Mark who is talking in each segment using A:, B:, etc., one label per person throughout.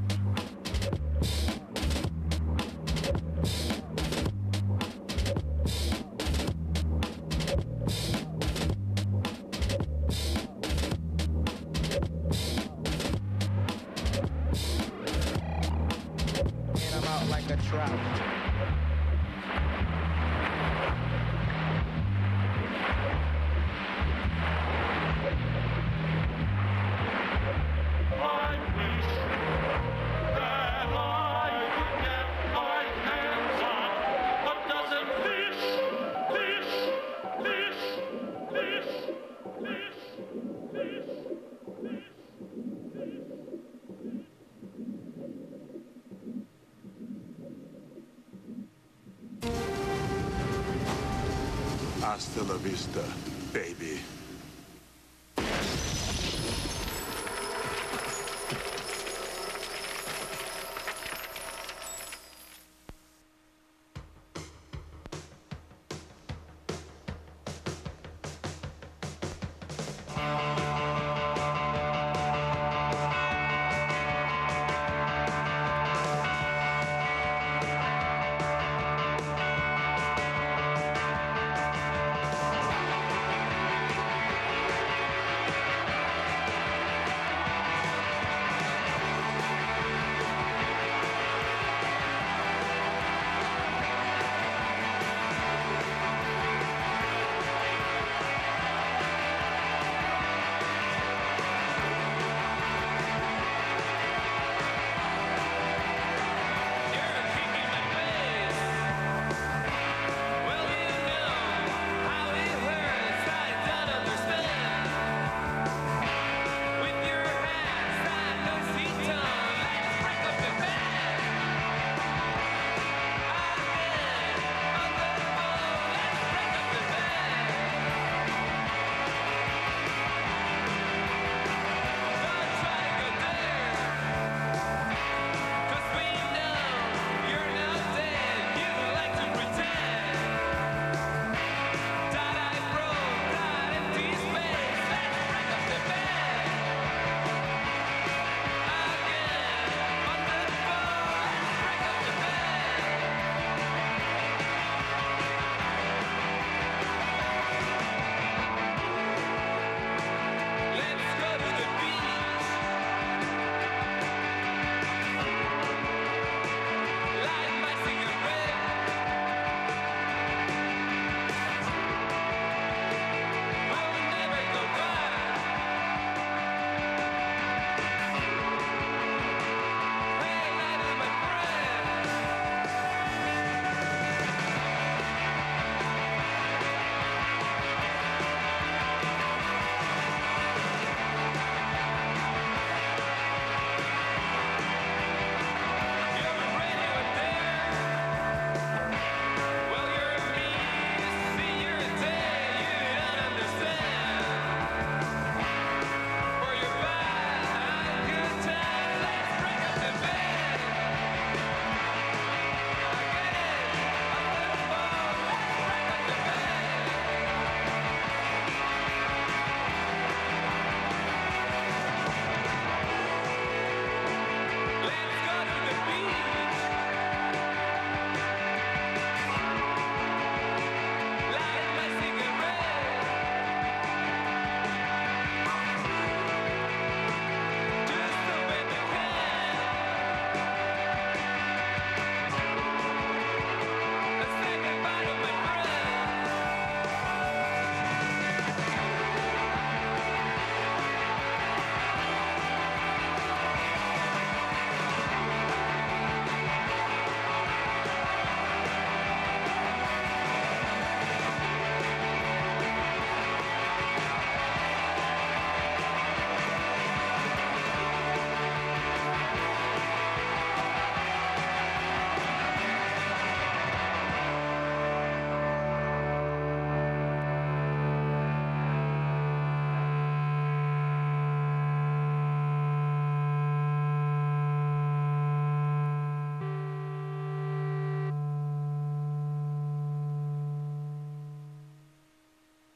A: Hasta la vista, baby.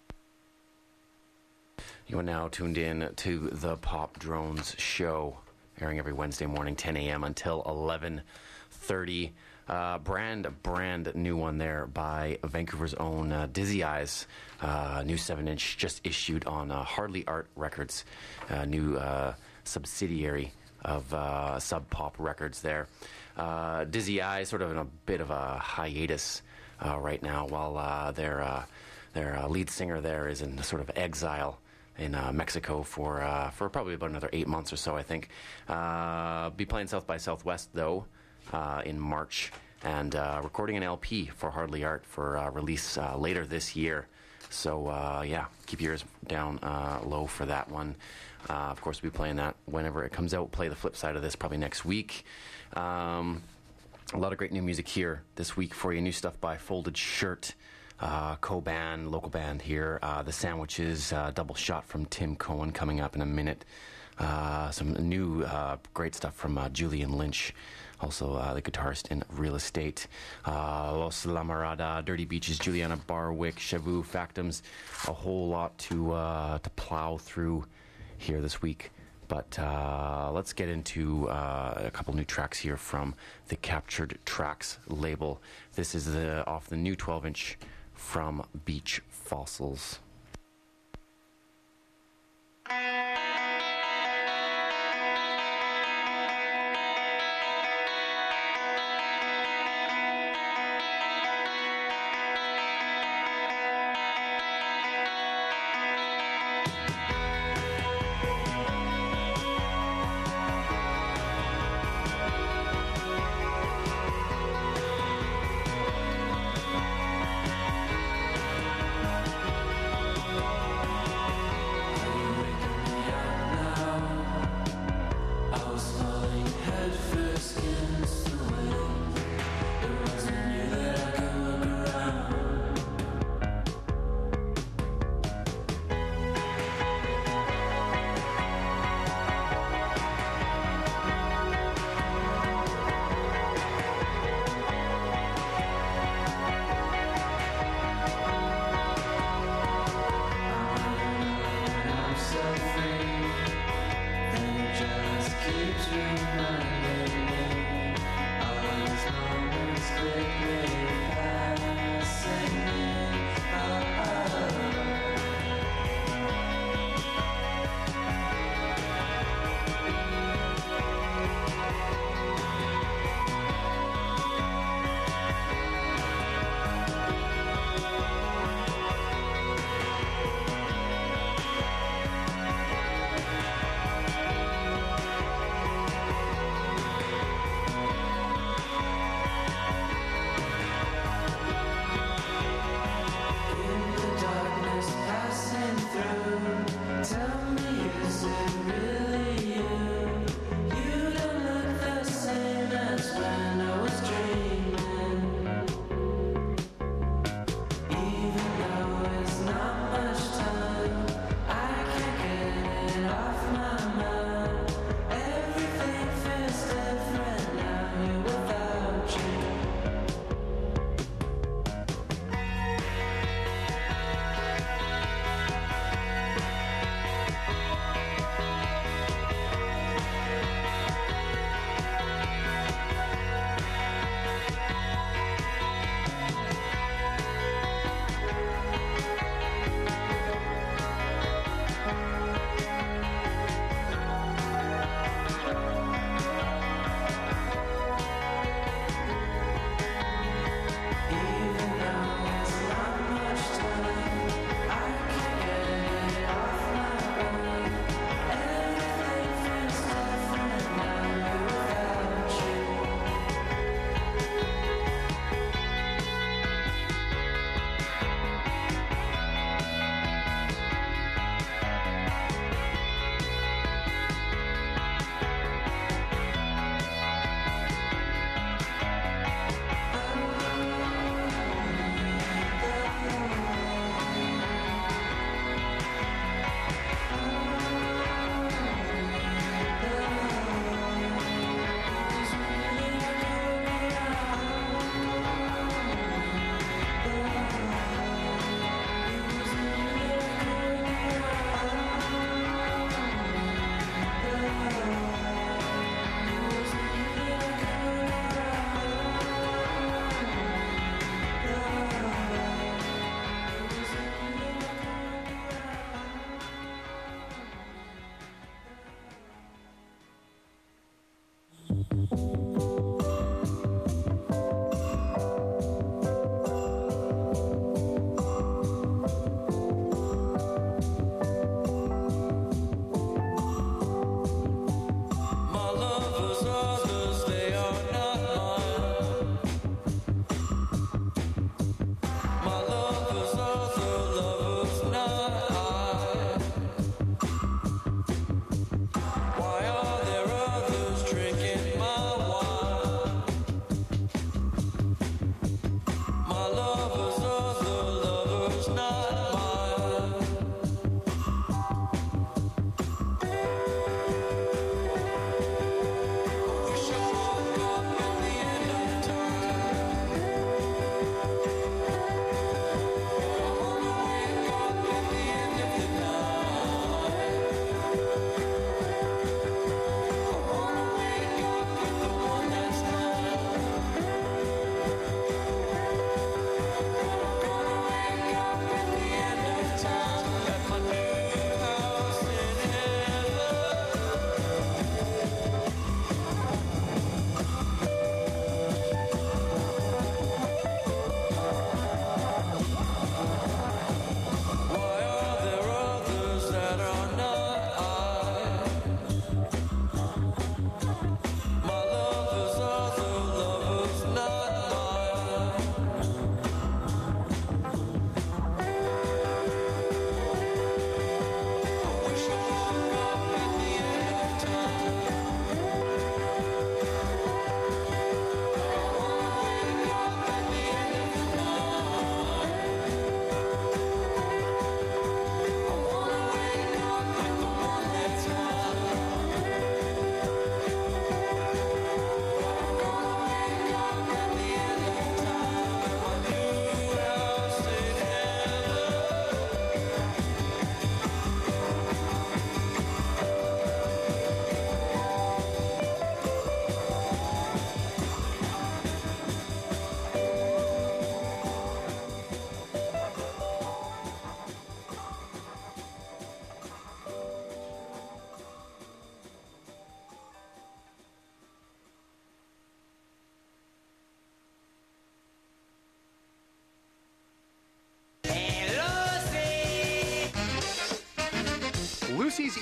B: You are now tuned in to the Pop Drones Show. airing every Wednesday morning, 10 a.m. until 11:30. Brand new one there by Vancouver's own Dizzy Eyes. New 7-inch just issued on Hardly Art Records, new subsidiary of Sub Pop Records there. Dizzy Eyes sort of in a bit of a hiatus right now, while their lead singer there is in sort of exile in Mexico for probably about another 8 months or so, I think. Be playing South by Southwest, though, in March, and recording an LP for Hardly Art for release later this year. So, yeah, keep your ears down low for that one. Of course, we'll be playing that whenever it comes out. Play the flip side of this probably next week. A lot of great new music here this week for you. New stuff by Folded Shirt, co-band, local band here. The Sandwiches, double shot from Tim Cohen coming up in a minute. Some new great stuff from Julian Lynch, also the guitarist in Real Estate. Los La Marada, Dirty Beaches, Juliana Barwick, Shavu, Factums. A whole lot to plow through here this week. But let's get into a couple new tracks here from the Captured Tracks label. This is off the new 12-inch from Beach Fossils.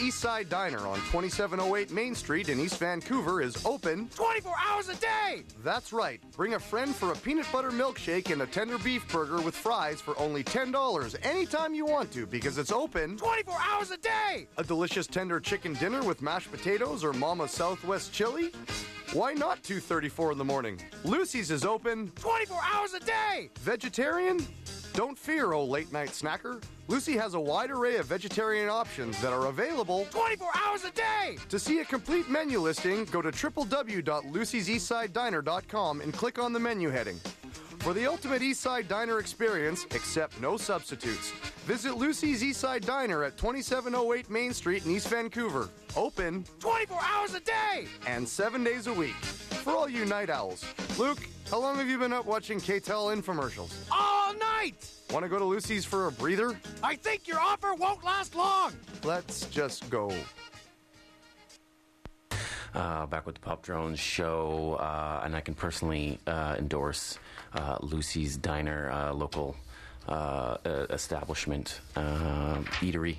C: Eastside Diner on 2708 Main Street in East Vancouver is open
D: 24 hours a day!
C: That's right. Bring a friend for a peanut butter milkshake and a tender beef burger with fries for only $10 anytime you want to, because it's open
D: 24 hours a day!
C: A delicious tender chicken dinner with mashed potatoes or Mama's Southwest chili? Why not 2:34 in the morning? Lucy's is open
D: 24 hours a day!
C: Vegetarian? Don't fear, oh late-night snacker. Lucy has a wide array of vegetarian options that are available
D: 24 hours a day!
C: To see a complete menu listing, go to www.lucyseastsidediner.com and click on the menu heading. For the ultimate Eastside Diner experience, accept no substitutes. Visit Lucy's Eastside Diner at 2708 Main Street in East Vancouver. Open
D: 24 hours a day!
C: and 7 days a week. For all you night owls. Luke, how long have you been up watching KTEL infomercials?
D: All night!
C: Want to go to Lucy's for a breather?
D: I think your offer won't last long!
C: Let's just go.
B: Back with the Pop Drones show, and I can personally endorse Lucy's Diner, local establishment, eatery.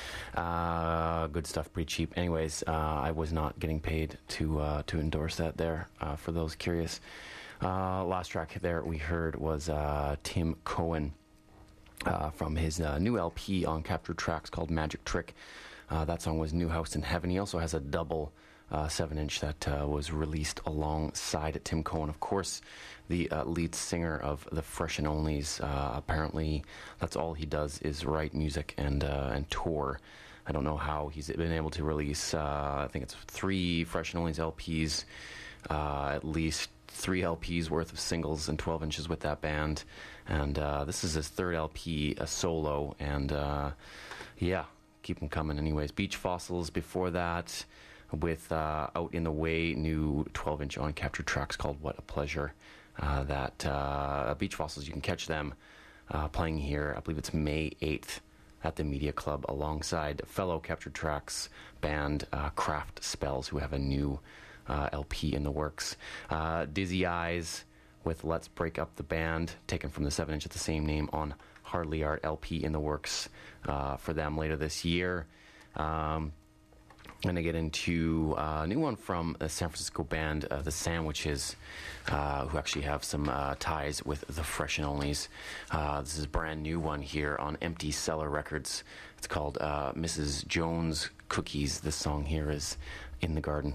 B: Good stuff, pretty cheap. Anyways, I was not getting paid to endorse that there, for those curious. Last track there we heard was Tim Cohen from his new LP on Captured Tracks called Magic Trick. That song was New House in Heaven. He also has a double 7-inch that was released alongside Tim Cohen. Of course, the lead singer of the Fresh and Onlys. Apparently, that's all he does is write music and tour. I don't know how he's been able to release, I think it's 3 Fresh and Onlys LPs, at least 3 LPs worth of singles and 12 inches with that band. And this is his 3rd LP, a solo. And yeah, keep them coming anyways. Beach Fossils before that, with Out in the Way, new 12-inch on Captured Tracks called What a Pleasure. Beach Fossils, you can catch them playing here, I believe it's May 8th at the Media Club, alongside fellow Captured Tracks band Craft Spells, who have a new LP in the works. Dizzy Eyes with Let's Break Up the Band, taken from the 7-inch at the same name on Hardly Art, LP in the works for them later this year. Going to get into a new one from a San Francisco band, The Sandwiches, who actually have some ties with the Fresh and Onlys. This is a brand new one here on Empty Cellar Records. It's called Mrs. Jones Cookies. This song here is In the Garden.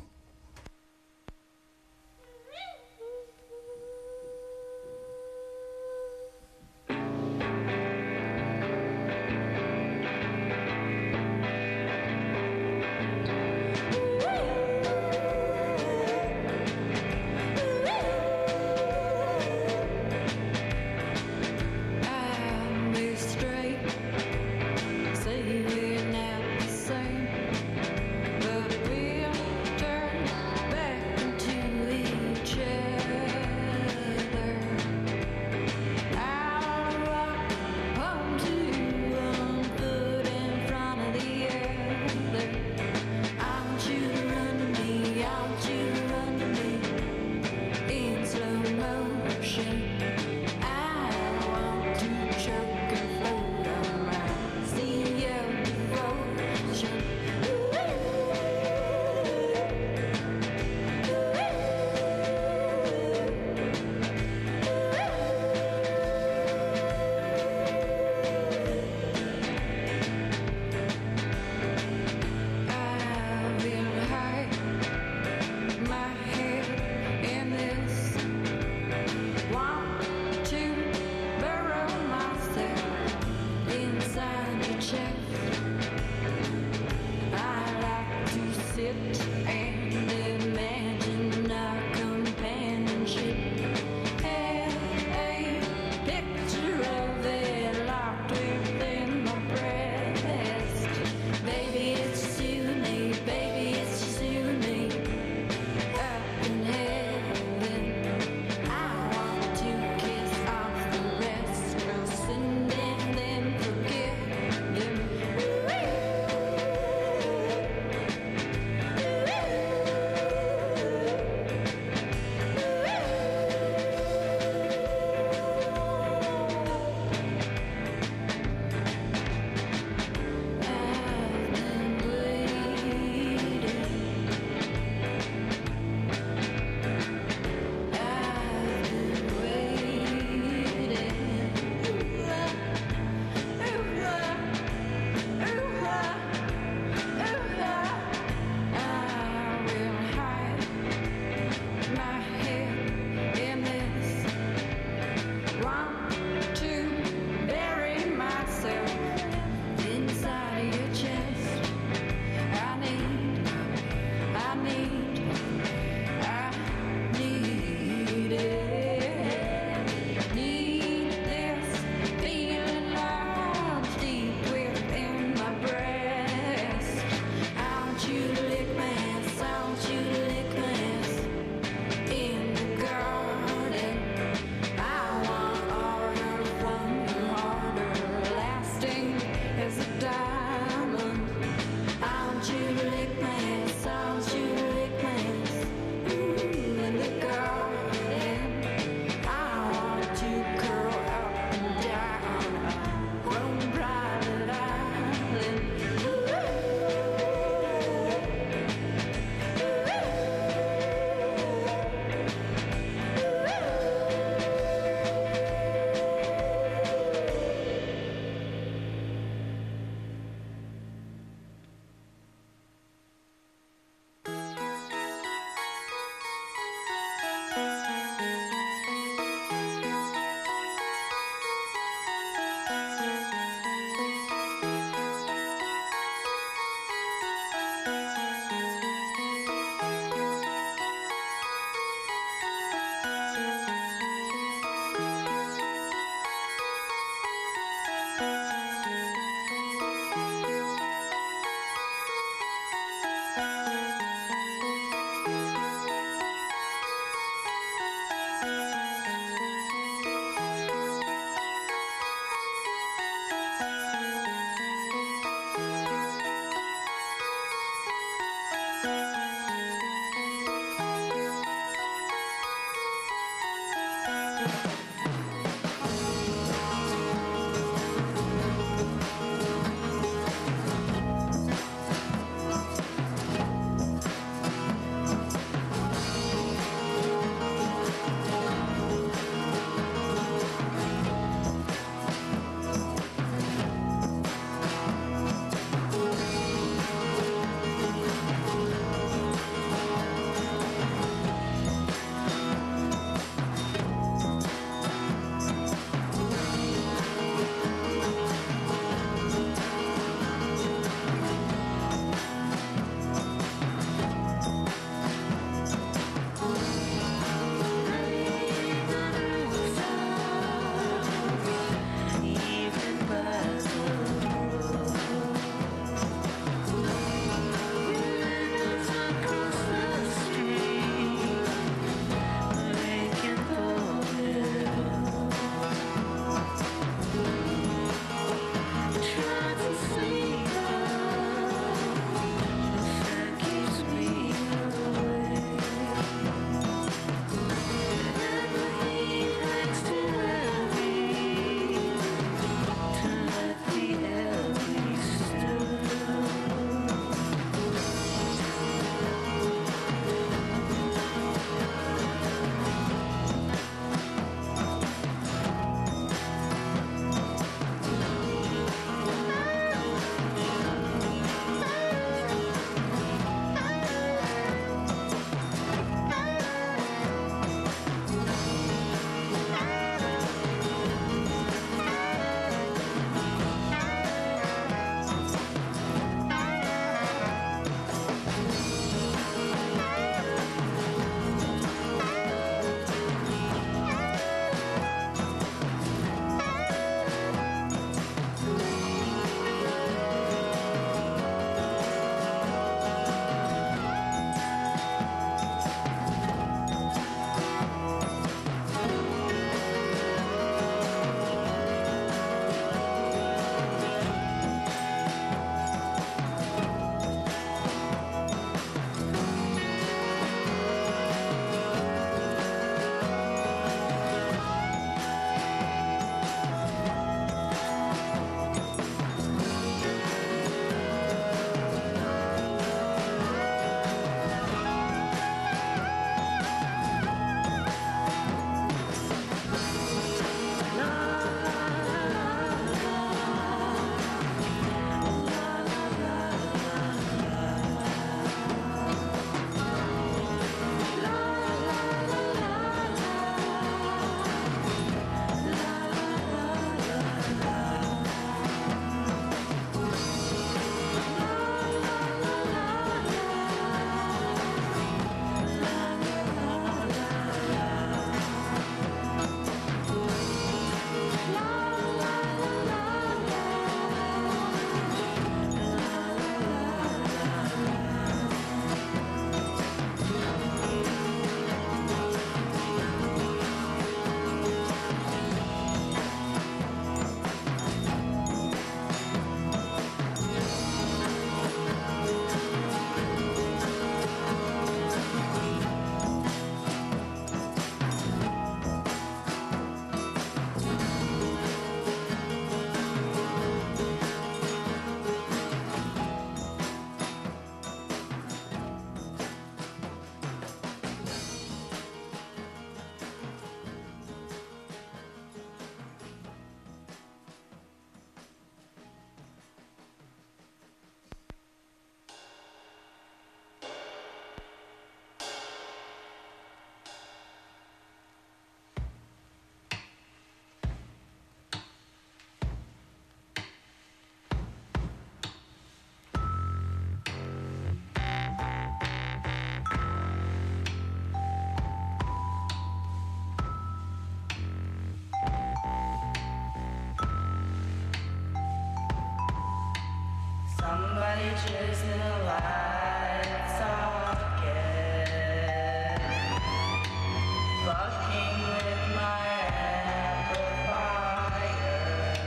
E: Turn jizz in the light socket. Fucking with my amplifier.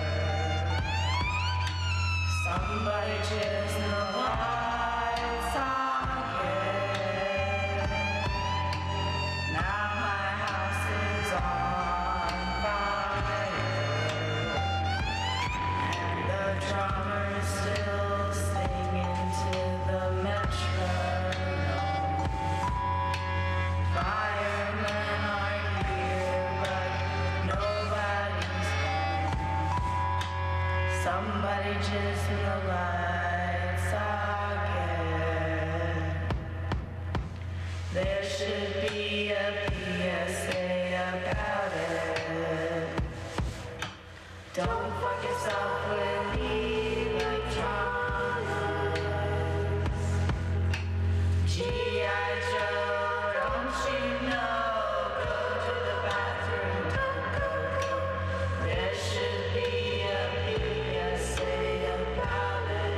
E: Somebody jizz in the light socket. Now my house is on fire. And the drummer's still singing to the metronome. Firemen are here, but nobody's home. Somebody jizz in the light socket. There should be a PSA about it. Don't fuck yourself with electronics. G.I. Joe, don't you know? Go to the bathroom, don't go. There should be a PSA about it.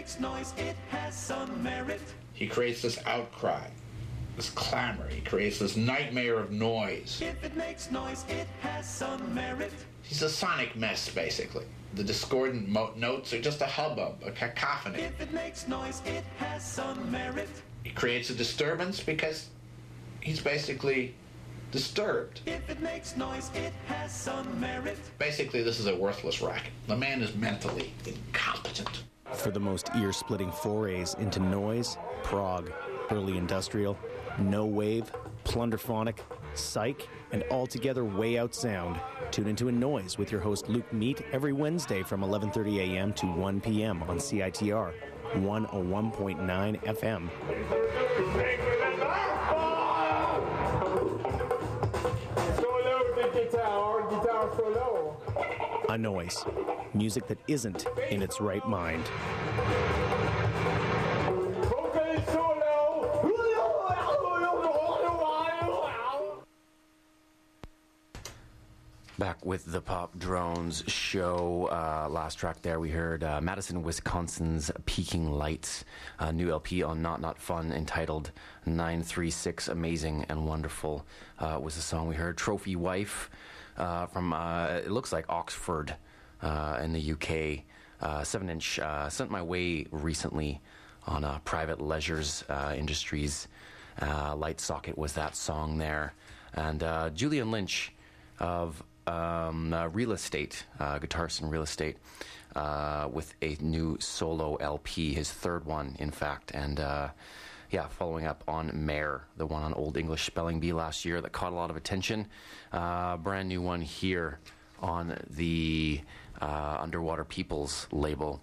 F: makes noise, it has some merit. He creates this outcry, this clamor. He creates this nightmare of noise. If it makes noise, it has some merit. He's a sonic mess, basically. The discordant notes are just a hubbub, a cacophony. If it makes noise, it has some merit. He creates a disturbance because he's basically disturbed. If it makes noise, it has some merit. Basically, this is a worthless racket. The man is mentally incompetent.
G: For the most ear-splitting forays into noise, prog, early industrial, no wave, plunderphonic, psych, and altogether way out sound, tune into A Noise with your host Luke Meat every Wednesday from 11:30 a.m. to 1 p.m. on CITR 101.9 FM. A Noise. Music that isn't in its right mind.
B: Back with the Pop Drones show. Last track there we heard Madison, Wisconsin's Peaking Lights, a new LP on Not Fun entitled 936. Amazing and Wonderful was the song we heard. Trophy Wife from, it looks like Oxford in the UK. 7-inch sent my way recently on Private Leisures Industries. Light Socket was that song there. And Julian Lynch of Real Estate, guitarist in Real Estate, with a new solo LP, his third one, in fact, and following up on Mare, the one on Old English Spelling Bee last year that caught a lot of attention. Brand new one here on the Underwater Peoples label.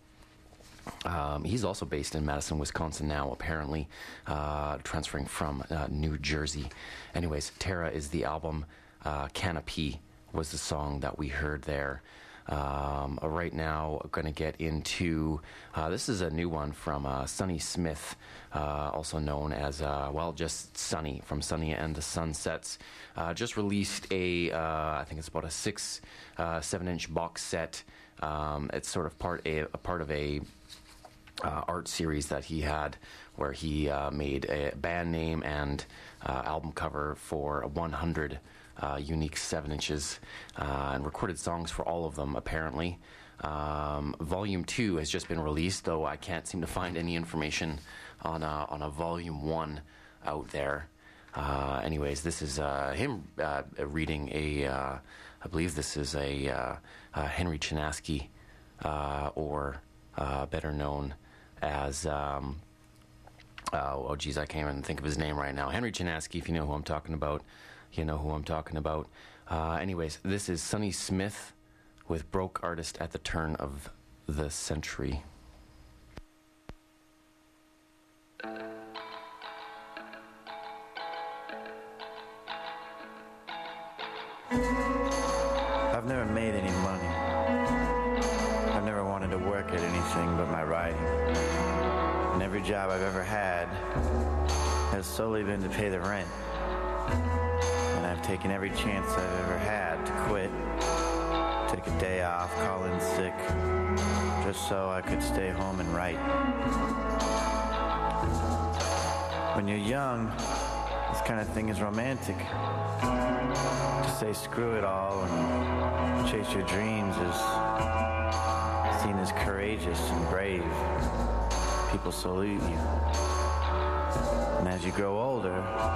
B: He's also based in Madison, Wisconsin now, apparently, transferring from New Jersey. Anyways, Terra is the album. Canopy was the song that we heard there. Right now, I'm going to get into, this is a new one from Sonny Smith, also known as, just Sonny, from Sonny and the Sunsets. Just released I think it's about a 7-inch box set. It's sort of part of a art series that he had, where he made a band name and album cover for 100 unique 7 inches, and recorded songs for all of them, apparently. Volume 2 has just been released, though I can't seem to find any information on a Volume 1 out there. Anyways, this is him reading I believe this is a Henry Chinaski, or better known as, I can't even think of his name right now. Henry Chinaski, if you know who I'm talking about. You know who I'm talking about. Anyways, this is Sonny Smith with Broke Artist at the Turn of the Century.
H: I've never made any money. I've never wanted to work at anything but my writing. And every job I've ever had has solely been to pay the rent. And I've taken every chance I've ever had to quit, take a day off, call in sick, just so I could stay home and write. When you're young, this kind of thing is romantic. To say screw it all and chase your dreams is seen as courageous and brave. People salute you. And as you grow older,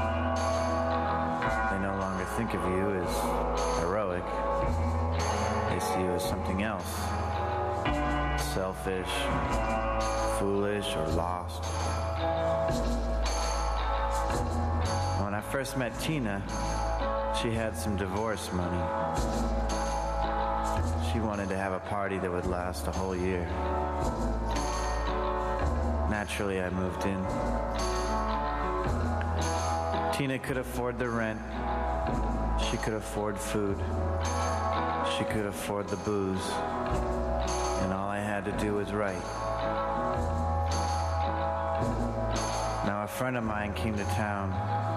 H: they no longer think of you as heroic. They see you as something else. Selfish, foolish, or lost. When I first met Tina, she had some divorce money. She wanted to have a party that would last a whole year. Naturally, I moved in. Tina could afford the rent. She could afford food. She could afford the booze. And all I had to do was write. Now, a friend of mine came to town.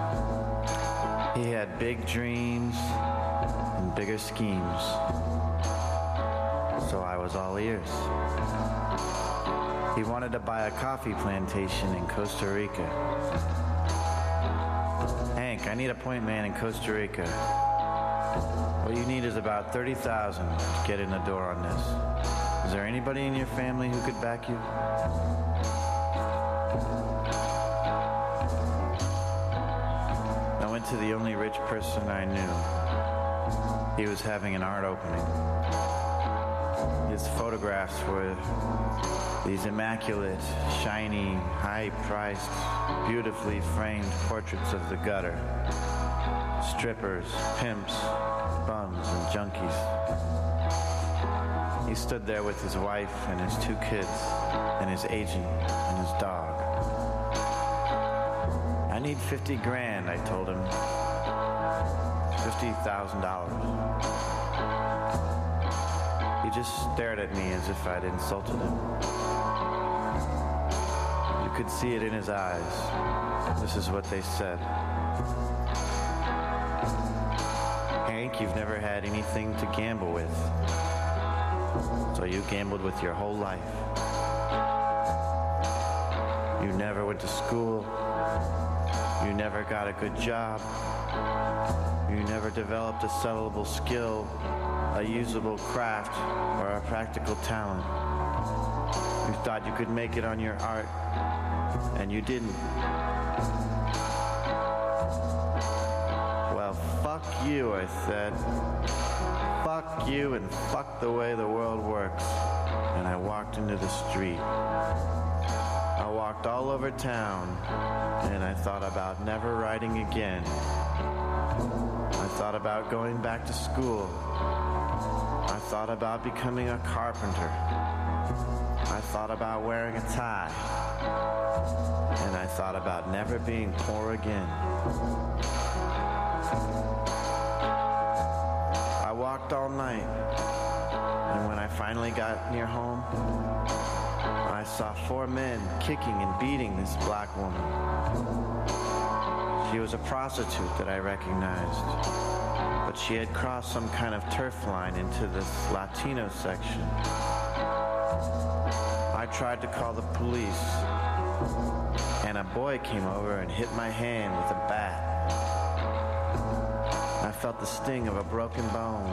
H: He had big dreams and bigger schemes. So I was all ears. He wanted to buy a coffee plantation in Costa Rica. Hank, I need a point man in Costa Rica. What you need is about $30,000 to get in the door on this. Is there anybody in your family who could back you? I went to the only rich person I knew. He was having an art opening. His photographs were these immaculate, shiny, high-priced, beautifully framed portraits of the gutter. Strippers, pimps, bums, and junkies. He stood there with his wife and his 2 kids and his agent and his dog. I need 50 grand, I told him. $50,000. He just stared at me as if I'd insulted him. You could see it in his eyes. This is what they said. Hank, you've never had anything to gamble with. So you gambled with your whole life. You never went to school. You never got a good job. You never developed a sellable skill, a usable craft, or a practical talent. You thought you could make it on your art, and you didn't. Well, fuck you, I said. Fuck you and fuck the way the world works. And I walked into the street. I walked all over town, and I thought about never writing again. I thought about going back to school. I thought about becoming a carpenter. I thought about wearing a tie. And I thought about never being poor again. I walked all night, and when I finally got near home, I saw 4 men kicking and beating this black woman. She was a prostitute that I recognized, but she had crossed some kind of turf line into this Latino section. I tried to call the police, and a boy came over and hit my hand with a bat. I felt the sting of a broken bone.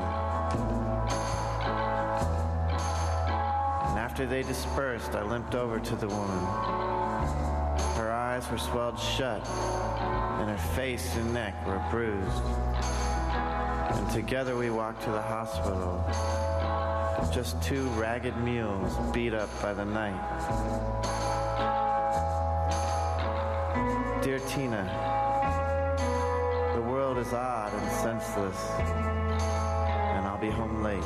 H: And after they dispersed, I limped over to the woman. Her eyes were swelled shut, and her face and neck were bruised. And together we walked to the hospital. Just 2 ragged mules beat up by the night. Dear Tina, the world is odd and senseless, and I'll be home late.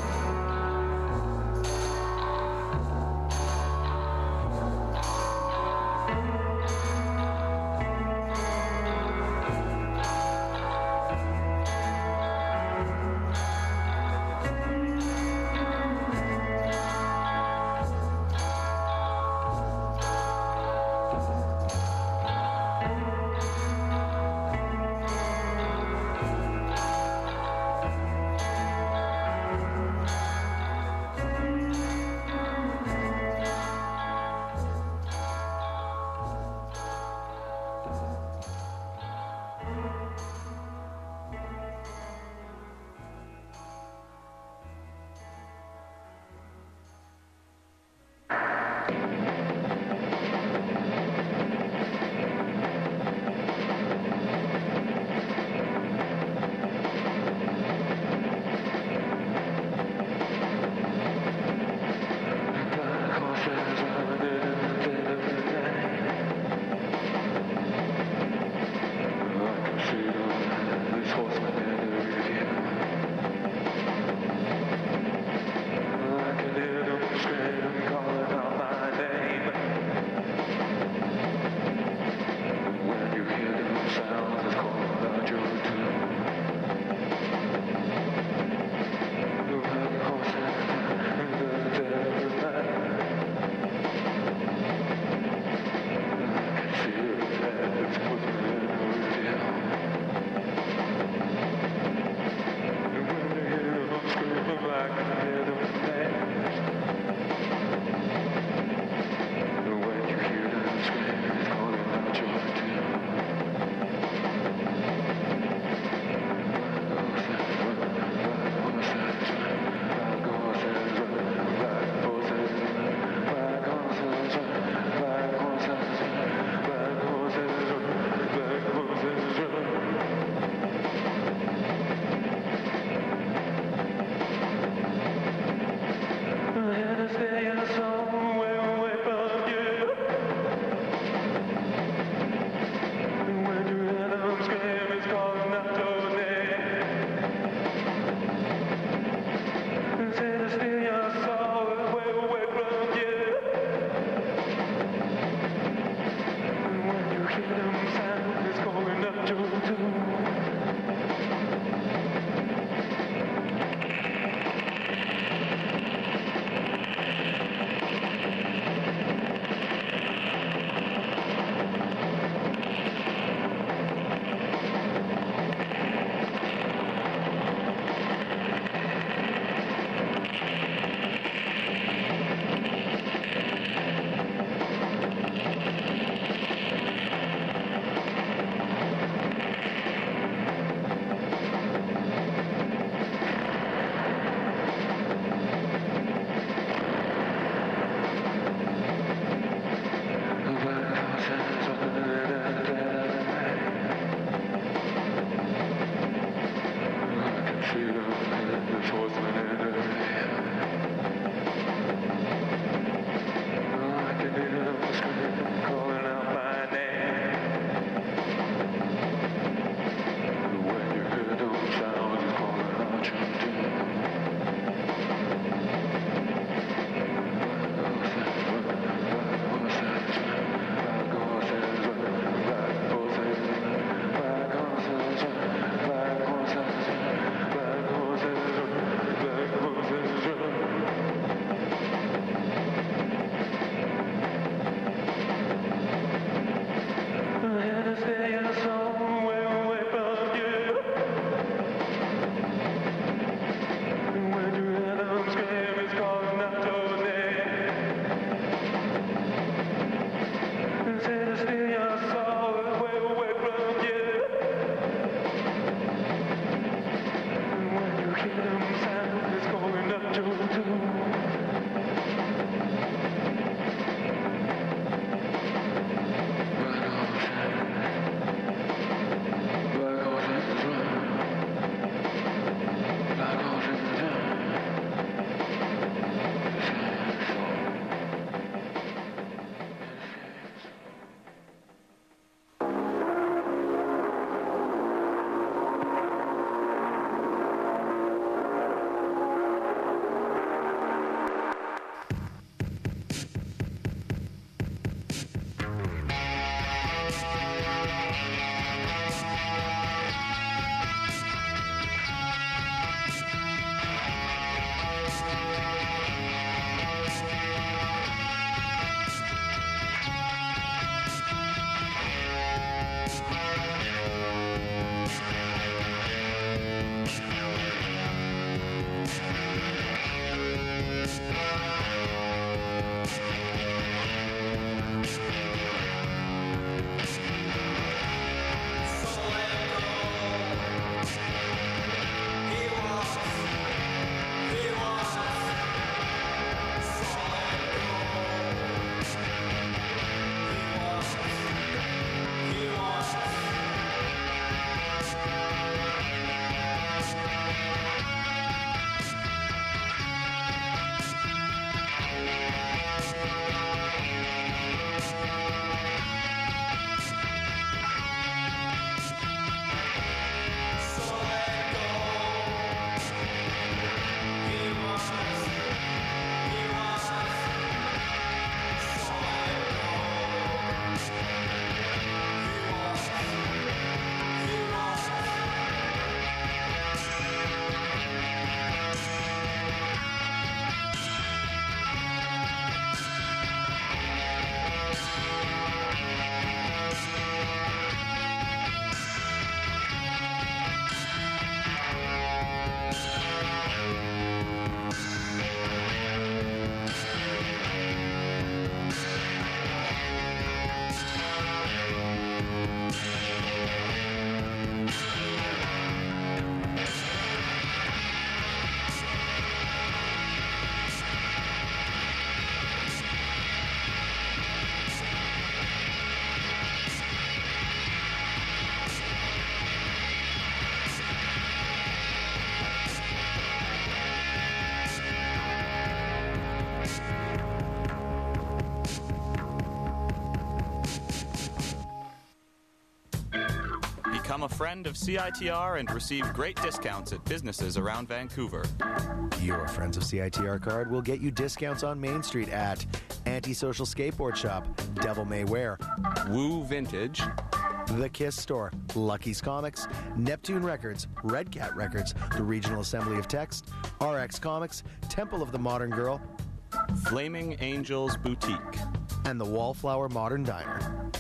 I: Become a friend of CITR and receive great discounts at businesses around Vancouver.
J: Your Friends of CITR card will get you discounts on Main Street at Antisocial Skateboard Shop, Devil May Wear,
I: Woo Vintage,
J: The Kiss Store, Lucky's Comics, Neptune Records, Red Cat Records, the Regional Assembly of Text, RX Comics, Temple of the Modern Girl,
I: Flaming Angels Boutique,
J: and the Wallflower Modern Diner.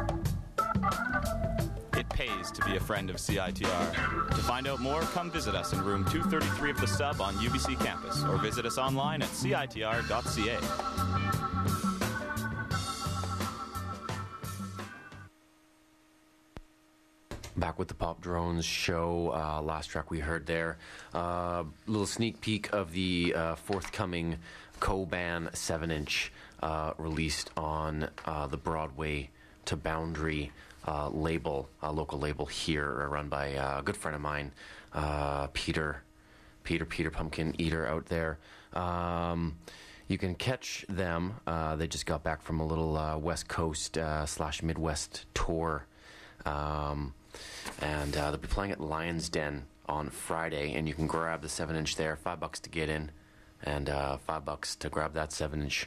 I: It pays to be a friend of CITR. To find out more, come visit us in room 233 of the Sub on UBC campus, or visit us online at citr.ca.
B: Back with the Pop Drones show. Last track we heard there. Little sneak peek of the forthcoming Coban 7-inch released on the Broadway to Boundary label, local label here, run by a good friend of mine, Peter Pumpkin Eater out there. You can catch them. They just got back from a little West Coast / Midwest tour. And they'll be playing at Lion's Den on Friday, and you can grab the 7-inch there. $5 to get in, and $5 to grab that 7-inch.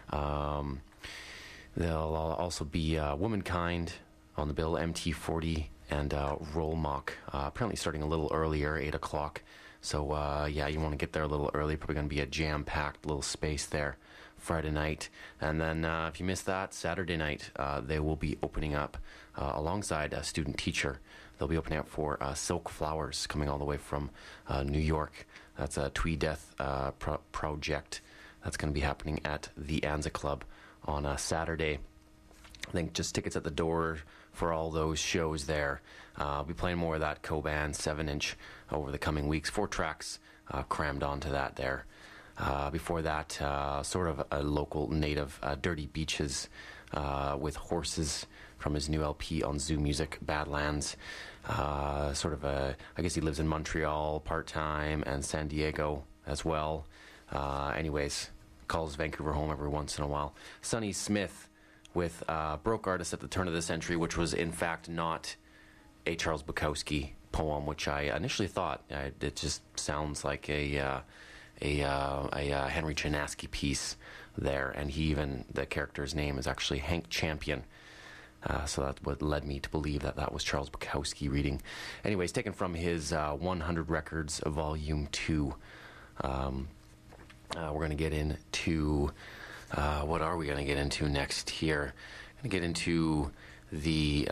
B: There'll also be Womankind on the bill, MT40, and Rollmock. Apparently starting a little earlier, 8 o'clock. So, yeah, you want to get there a little early. Probably going to be a jam-packed little space there Friday night. And then if you miss that, Saturday night, they will be opening up alongside a student teacher. They'll be opening up for Silk Flowers, coming all the way from New York. That's a Twee Death project. That's going to be happening at the Anza Club on Saturday. I think just tickets at the door for all those shows there. I'll be playing more of that Coban 7-inch over the coming weeks. 4 tracks crammed onto that there. Before that, sort of a local native, Dirty Beaches with Horses from his new LP on Zoo Music, Badlands. Sort of I guess he lives in Montreal part-time and San Diego as well. Anyways, calls Vancouver home every once in a while. Sonny Smith with Broke Artist at the Turn of the Century, which was in fact not a Charles Bukowski poem, which I initially thought. It just sounds like a Henry Chinaski piece there, and the character's name is actually Hank Champion. So that's what led me to believe that was Charles Bukowski reading. Anyways, taken from his 100 Records Volume 2. We're going to get into... what are we going to get into next here? Going to get into the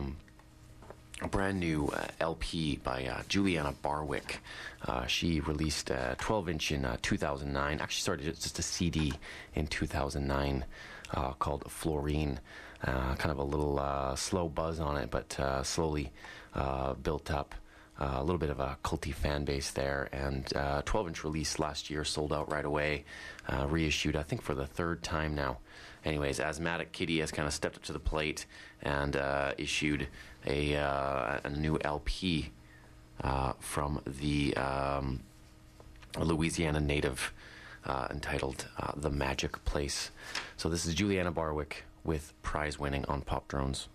B: a brand new LP by Juliana Barwick. She released a 12-inch in 2009. Actually started just a CD in 2009 called Florine. Kind of a little slow buzz on it, but slowly built up a little bit of a culty fan base there. And 12-inch release last year, sold out right away. Reissued, I think, for the 3rd time now. Anyways, Asthmatic Kitty has kind of stepped up to the plate and issued a new LP from the Louisiana native entitled The Magic Place. So this is Juliana Barwick with Prize Winning on Pop Drones.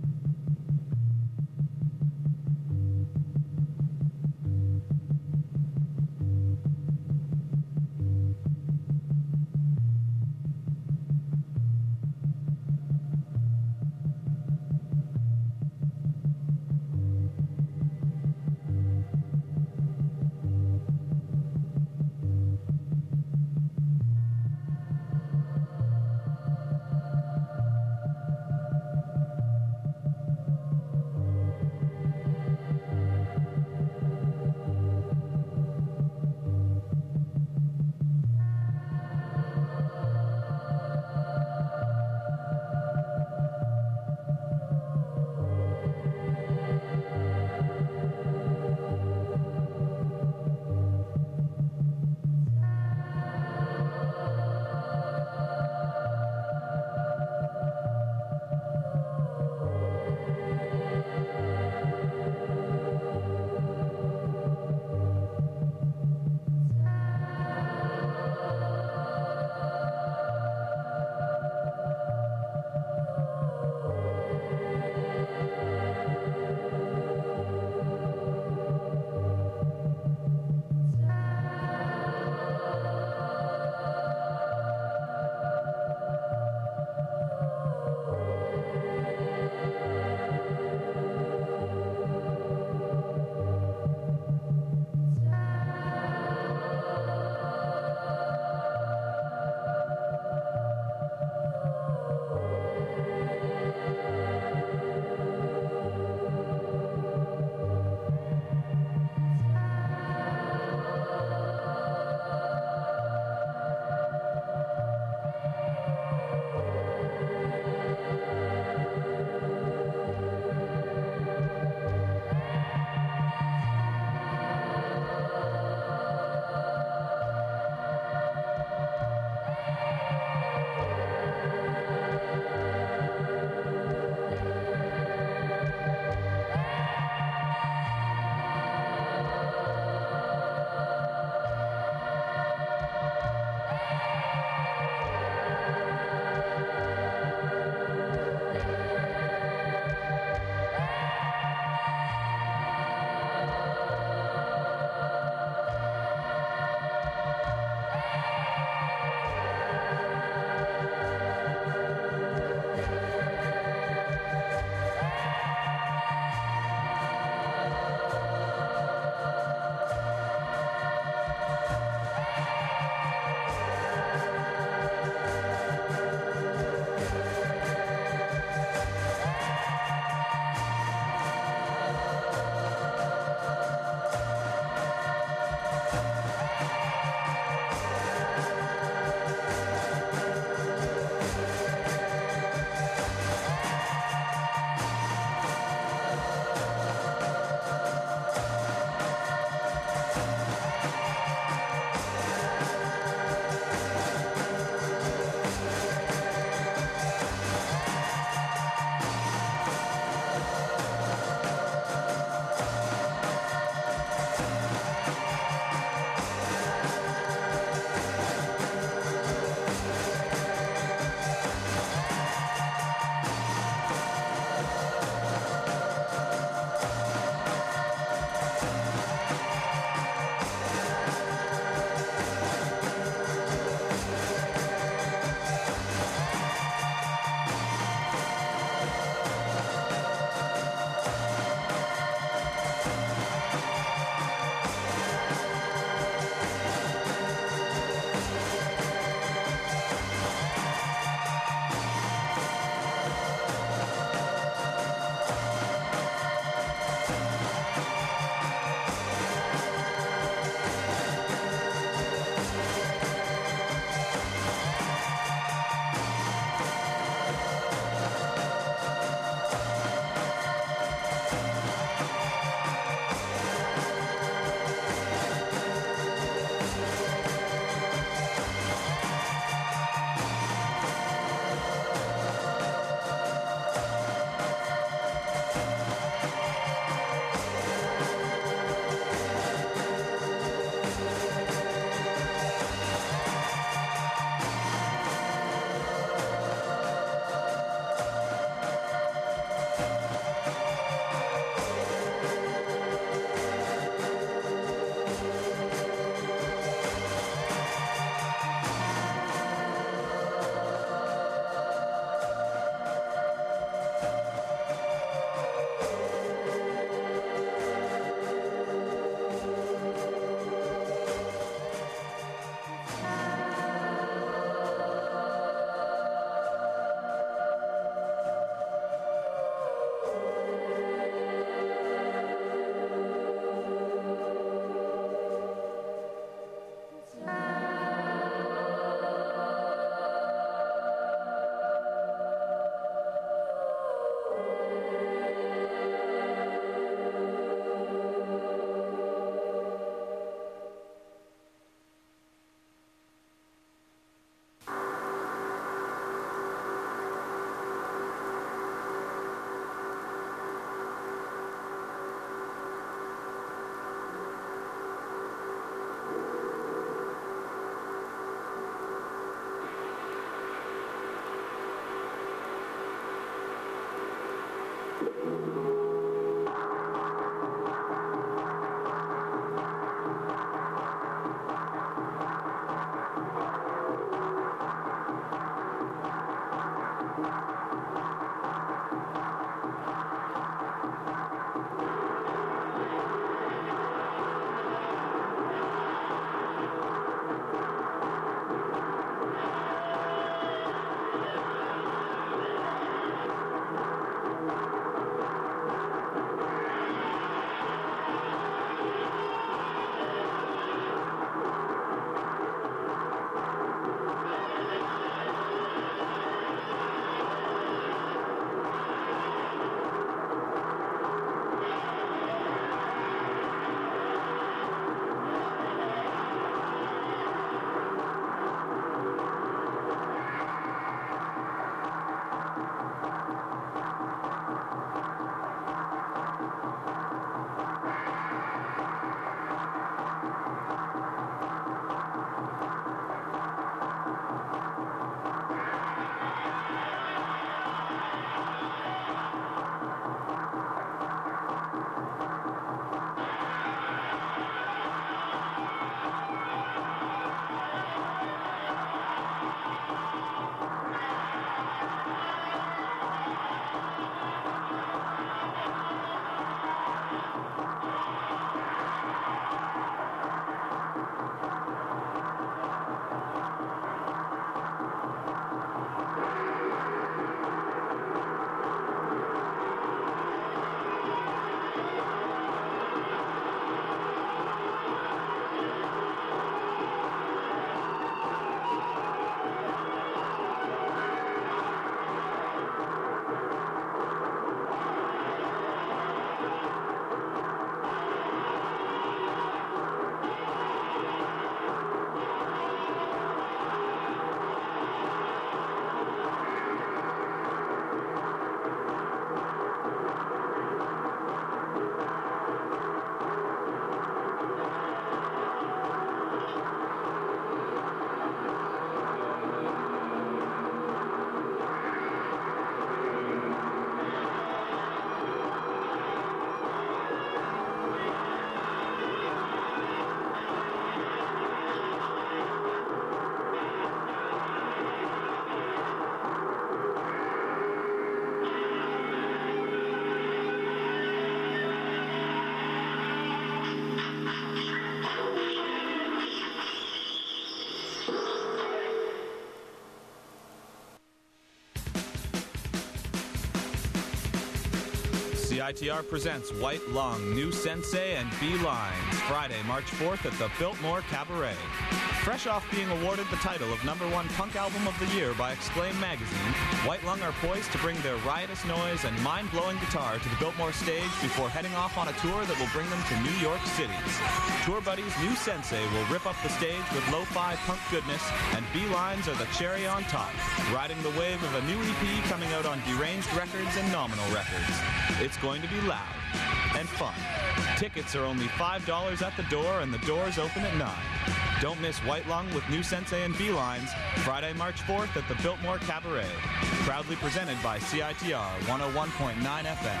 I: CITR presents White Lung, New Sensei, and B-Lines, Friday, March 4th at the Biltmore Cabaret. Fresh off being awarded the title of #1 Punk Album of the Year by Exclaim magazine, White Lung are poised to bring their riotous noise and mind-blowing guitar to the Biltmore stage before heading off on a tour that will bring them to New York City. Tour buddies New Sensei will rip up the stage with lo-fi punk goodness, and B-Lines are the cherry on top, riding the wave of a new EP coming out on Deranged Records and Nominal Records. It's going to be loud and fun. Tickets are only $5 at the door, and the doors open at 9. Don't miss White Lung with New Sensei and B-Lines, Friday, March 4th at the Biltmore Cabaret. Proudly presented by CITR 101.9 FM.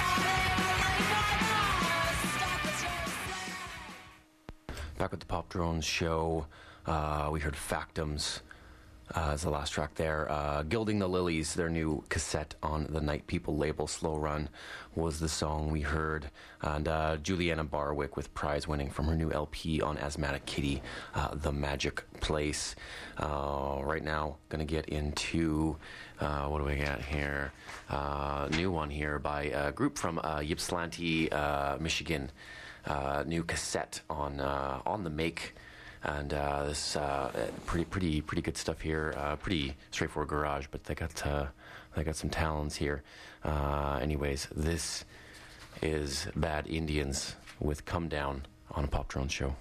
B: Back with the Pop Drones show, we heard Factums as the last track there. Gilding the Lilies, their new cassette on the Night People label, Slow Run, was the song we heard. And Juliana Barwick with prize winning from her new LP on Asthmatic Kitty, The Magic Place. Right now, going to get into, what do we got here? New one here by a group from Ypsilanti, Michigan. New cassette on the make. And this pretty good stuff here. Pretty straightforward garage, but they got some talents here. Anyways, this is Bad Indians with Come Down on a Pop Drone show.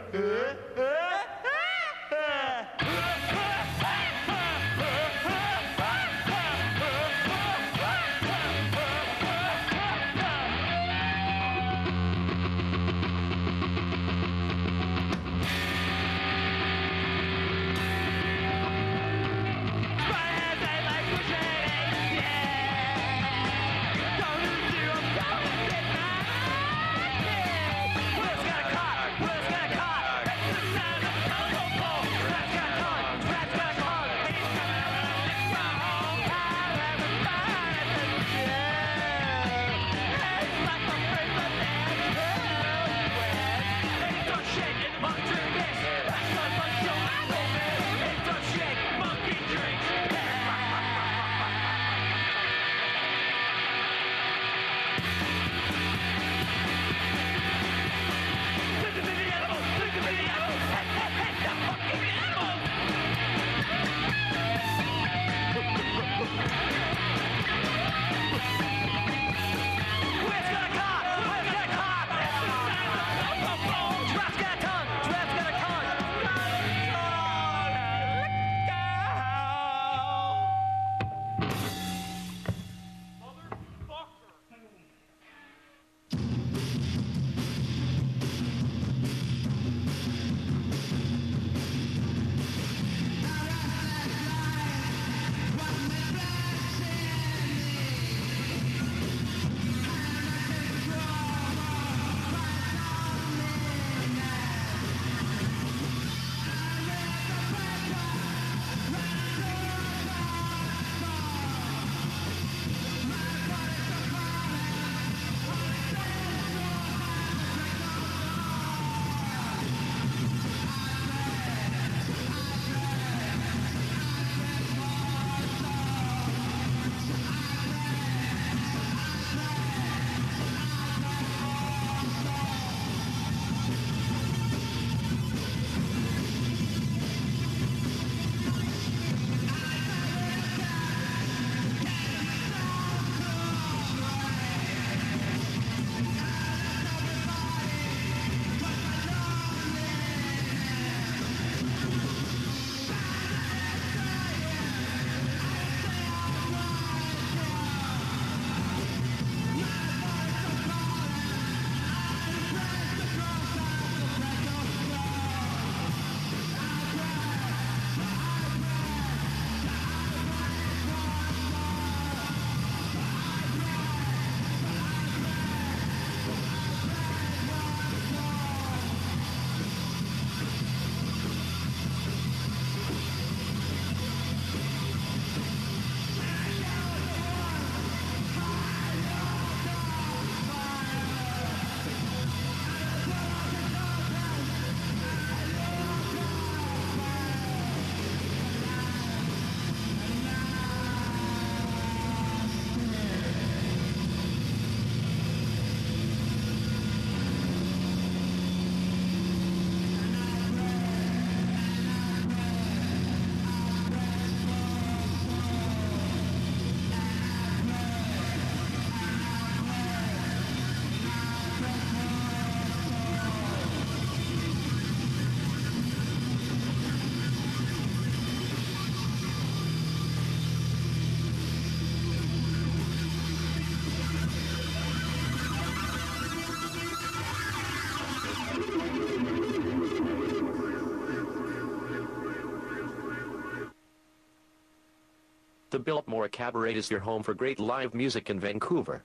K: The Biltmore Cabaret is your home for great live music in Vancouver.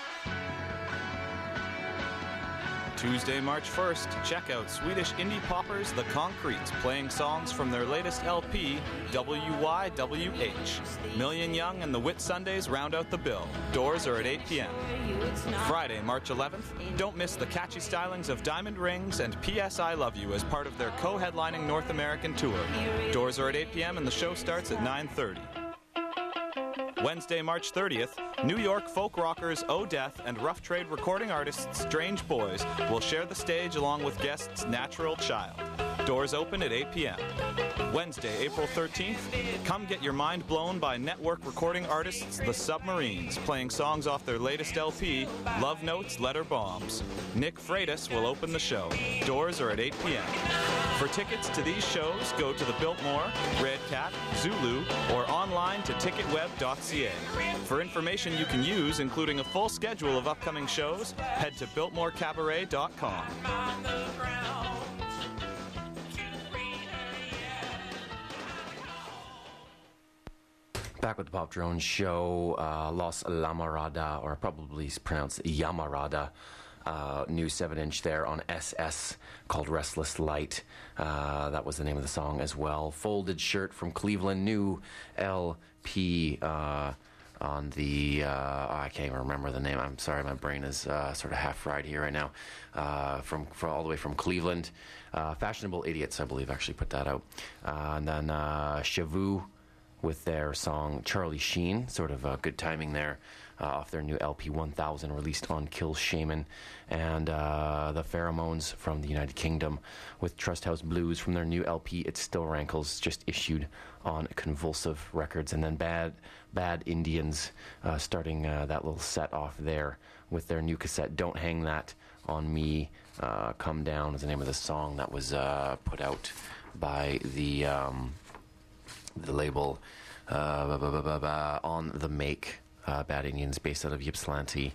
I: Tuesday, March 1st, check out Swedish indie poppers The Concretes, playing songs from their latest LP, WYWH. Million Young and the Whitsundays round out the bill. Doors are at 8 p.m. Friday, March 11th, don't miss the catchy stylings of Diamond Rings and P.S. I Love You as part of their co-headlining North American tour. Doors are at 8 p.m. and the show starts at 9:30. Wednesday, March 30th, New York folk rockers O'Death and rough trade recording artists Strange Boys will share the stage along with guests Natural Child. Doors open at 8 p.m. Wednesday, April 13th, come get your mind blown by network recording artists The Submarines, playing songs off their latest LP, Love Notes, Letter Bombs. Nick Freitas will open the show. Doors are at 8 p.m. For tickets to these shows, go to the Biltmore, Red Cat, Zulu, or online to ticketweb.ca. For information you can use, including a full schedule of upcoming shows, head to biltmorecabaret.com.
B: Back with the Pop Drone Show, Los Lamarada, or probably pronounced Yamarada, new 7-inch there on SS called Restless Light. That was the name of the song as well. Folded Shirt from Cleveland, new LP on the, I can't even remember the name. I'm sorry, my brain is sort of half fried here right now. From all the way from Cleveland. Fashionable Idiots, I believe, actually put that out. And then Shavu with their song Charlie Sheen, sort of good timing there, off their new LP 1000 released on Kill Shaman, and the Pheromones from the United Kingdom with Trust House Blues from their new LP It Still Rankles, just issued on Convulsive Records, and then Bad Indians starting that little set off there with their new cassette Don't Hang That on Me, Come Down is the name of the song that was put out by the label On The Make, Bad Indians, based out of Ypsilanti,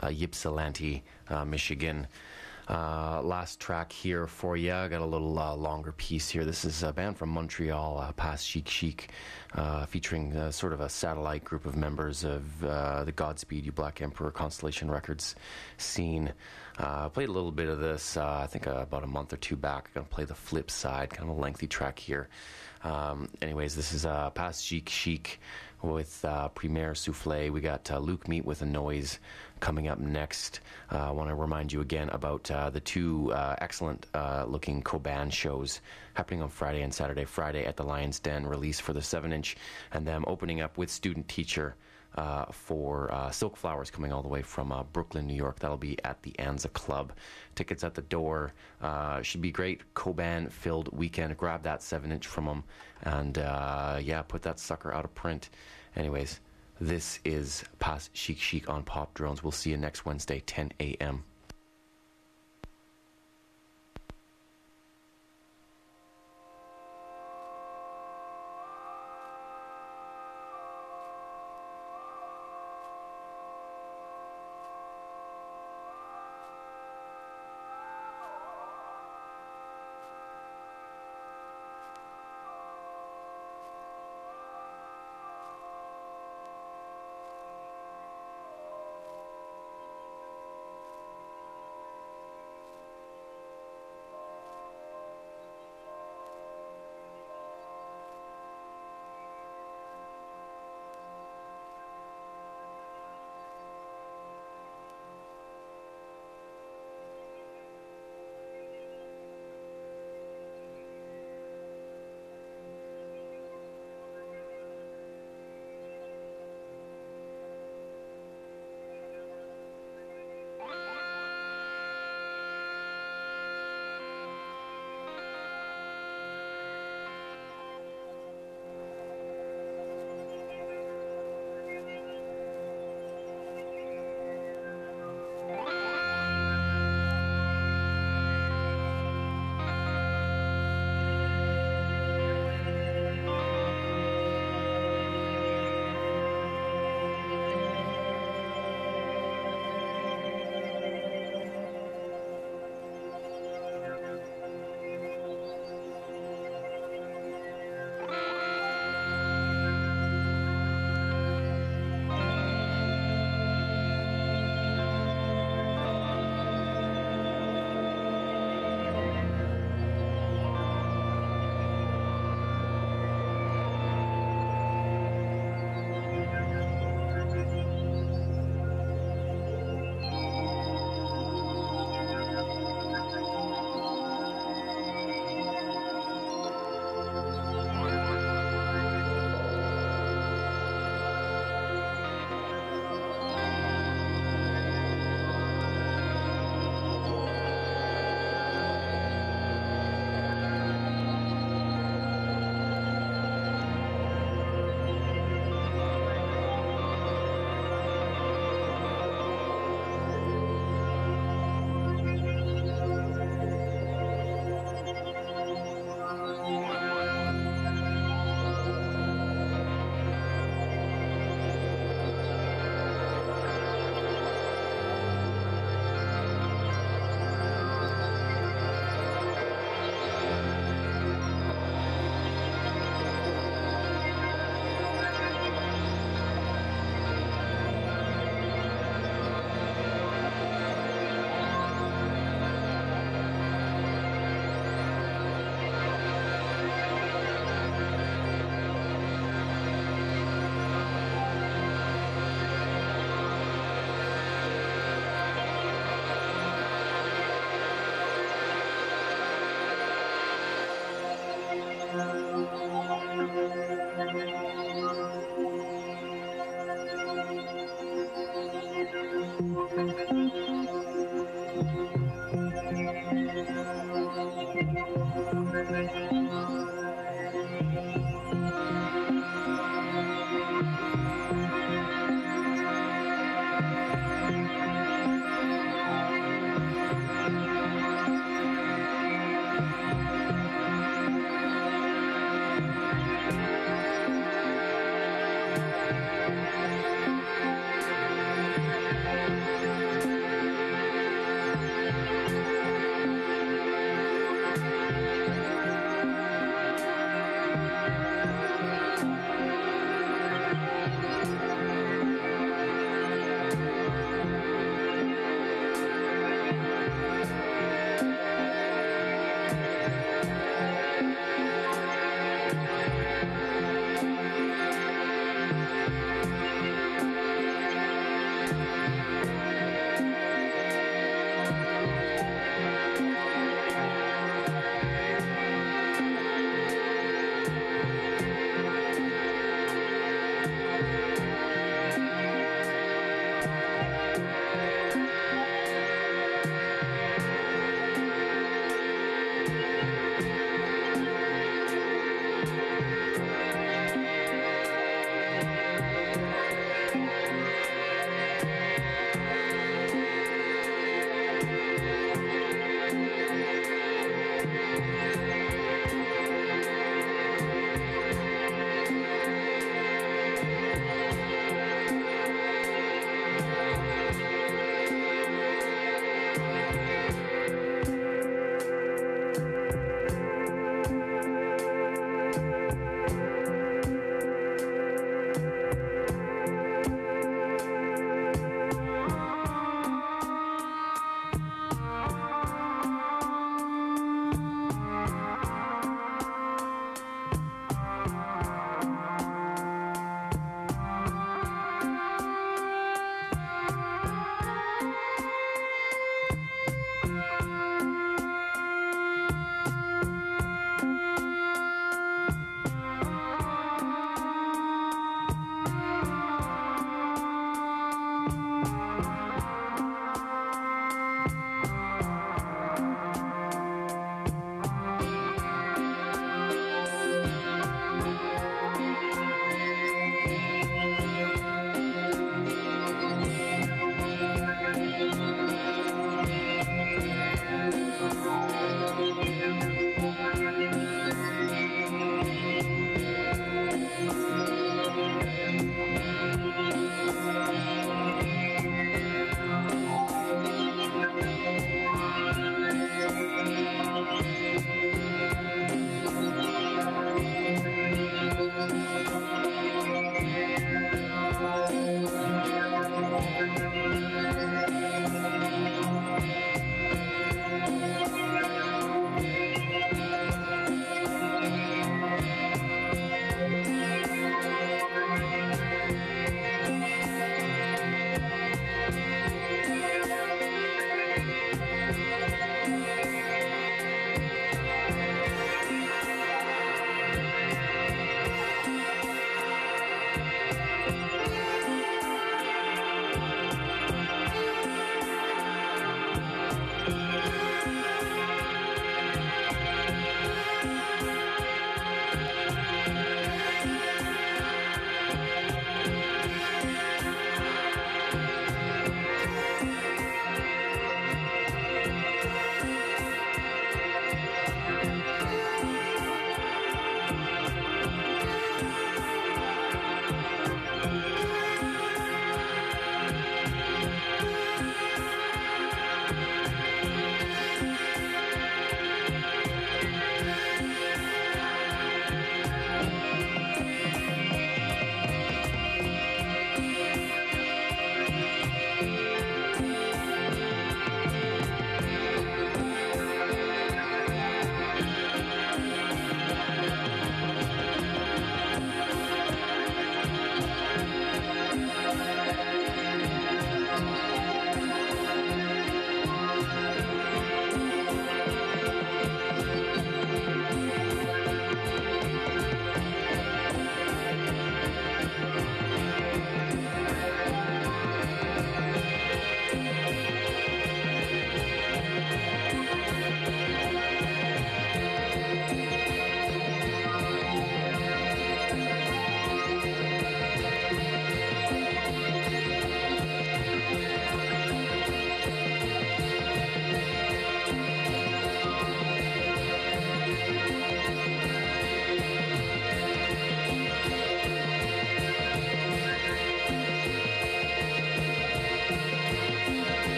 B: Michigan. Last track here for you. I got a little longer piece here. This is a band from Montreal, Pas Chic Chic, featuring sort of a satellite group of members of the Godspeed You Black Emperor Constellation Records scene. Played a little bit of this, I think about a month or two back. I'm going to play the flip side, kind of a lengthy track here. Anyways, this is Pas Chic Chic with Premier Souffle. We got Luke Meat with a Noise coming up next. I want to remind you again about the two excellent looking Coban shows happening on Friday and Saturday. Friday at the Lion's Den, release for the 7-inch, and them opening up with Student Teacher for Silk Flowers, coming all the way from Brooklyn, New York. That'll be at the Anza Club. Tickets at the door. Should be great. Coban filled weekend. Grab that 7-inch from them, and yeah, put that sucker out of print. Anyways, this is Pas Chic Chic on Pop Drones. We'll see you next Wednesday, 10 a.m.